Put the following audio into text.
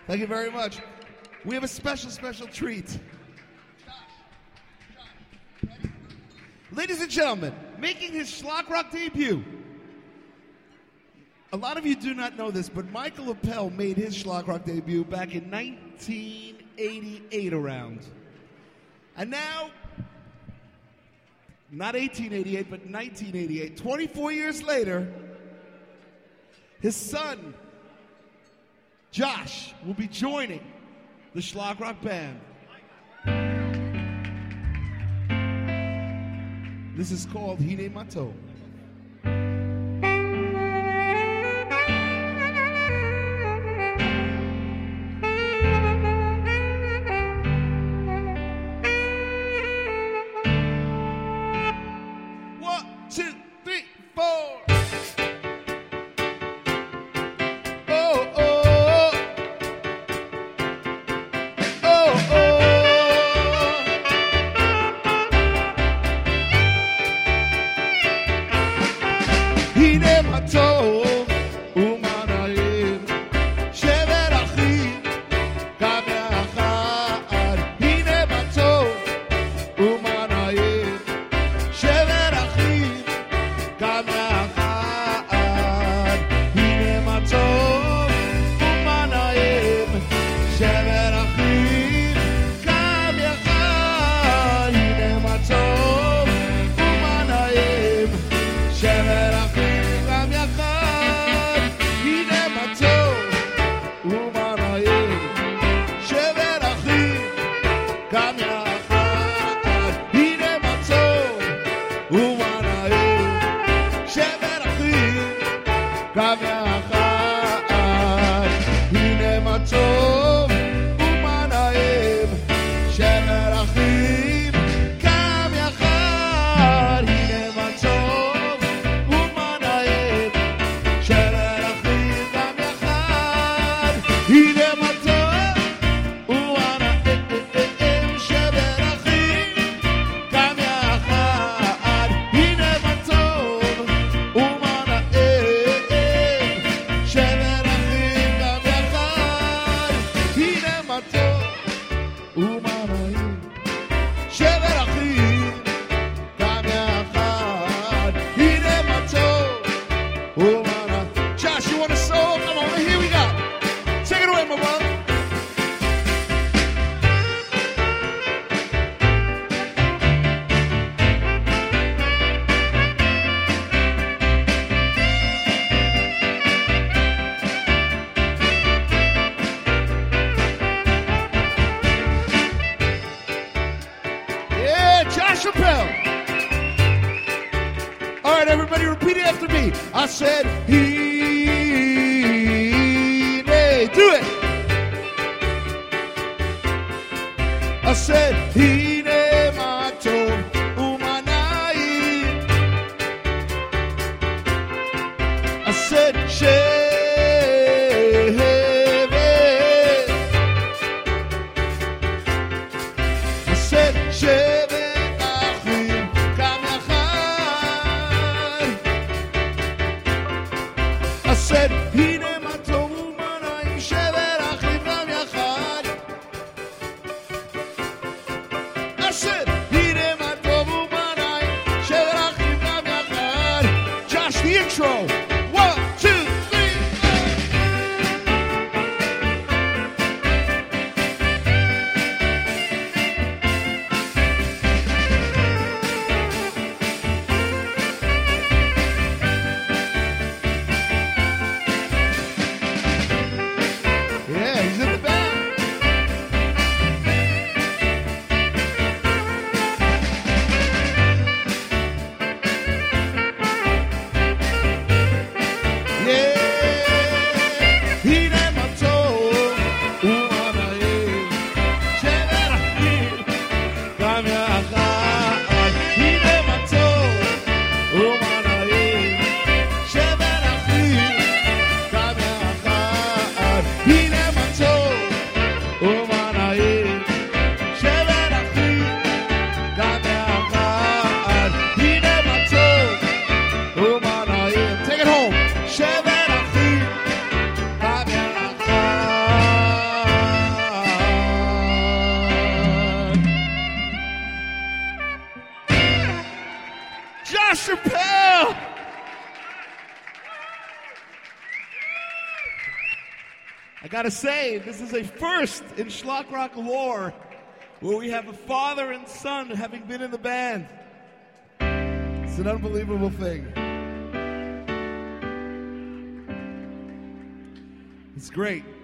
Thank you very much. We have a special treat. Ladies and gentlemen, making his Schlock Rock debut. A lot of you do not know this, but Michael Appel made his Schlock Rock debut back in 1988 around. And now, not 1888, but 1988, 24 years later, his son, Josh, will be joining the Schlock Rock Band. This is called Hine Mato. I said, Hine, do it. I said, Hine Mato Umanai. I said, Shevet. I said, Shevet Achim Kam Yachad. I said, Hine Mato Umanai Shevet Achim Kam Yachad. Josh Appel! I gotta say, this is a first in Schlock Rock lore where we have a father and son having been in the band. It's an unbelievable thing. It's great.